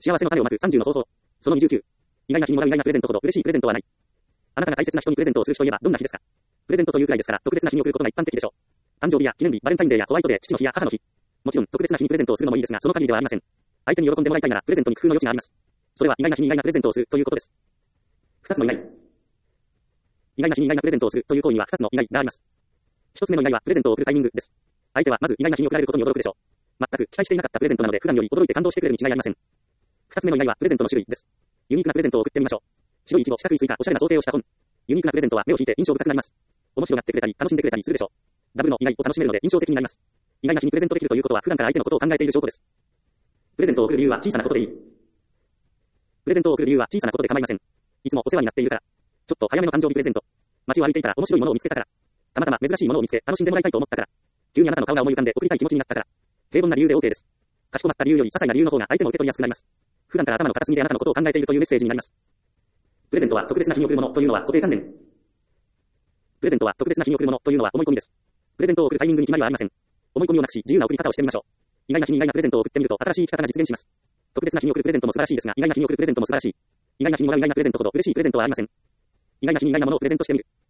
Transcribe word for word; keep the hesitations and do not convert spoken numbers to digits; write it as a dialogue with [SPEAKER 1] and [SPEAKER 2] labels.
[SPEAKER 1] 幸せの種をまくさんじゅうの方法。そのにじゅうきゅう。意外な日にもらう意外なプレゼントほど嬉しいプレゼントはない。あなたが大切な人にプレゼントをする日といえばどんな日ですか？プレゼントというくらいですから特別な日に贈ることが一般的でしょう。誕生日や記念日、バレンタインデーやホワイトデー、父の日や母の日。もちろん特別な日にプレゼントをするのもいいですが、その限りではありません。相手に喜んでもらいたいならプレゼントに工夫の余地があります。それは意外な日に意外なプレゼントをするということです。二つの意外。意外な日に意外なプレゼントをするという行為には二つの意外があります。一つ目の意外はプレゼントを贈るタイミングです。相手はまず意外な日に贈られることに驚くでしょう。全く期待していなかったプレゼントなので普段より驚いて感動してくれるに違いありません。二つ目の意外はプレゼントの種類です。ユニークなプレゼントを贈ってみましょう。白いイチゴ、四角いスイカ、おしゃれな想定をした本。ユニークなプレゼントは目を引いて印象深くなります。面白がってくれたり楽しんでくれたりするでしょう。ダブルの意外を楽しめるので印象的になります。意外な日にプレゼントできるということは普段から相手のことを考えている証拠です。プレゼントを贈る理由は小さなことでいい。プレゼントを贈る理由は小さなことで構いません。いつもお世話になっているから。ちょっと早めの誕生日プレゼント。街を歩いていたら面白いものを見つけたから。たまたま珍しいものを見つけ楽しんでもらいたいと思ったから。急にあなたの顔が思い浮かんで送りたい気持ちになったから。平凡な理由で OK です。かしこまった理由より些細な理由の方が相手も受け取りやすくなります。普段から頭の片隅であなたのことを考えているというメッセージになります。プレゼントは特別な日に贈るものというのは固定観念。プレゼントは特別な日に贈るものというのは思い込みです。プレゼントを贈るタイミングに決まりはありません。思い込みをなくし自由な贈り方をしてみましょう。意外な日に意外なプレゼントを贈ってみると新しい生き方が実現します。特別な日に贈るプレゼントも素晴らしいですが、意外な日に贈るプレゼントも素晴らしい。意外な日にもらう意外なプレゼントほど嬉しいプレゼントはありません。意外な日に意外なものをプレゼントしてみる。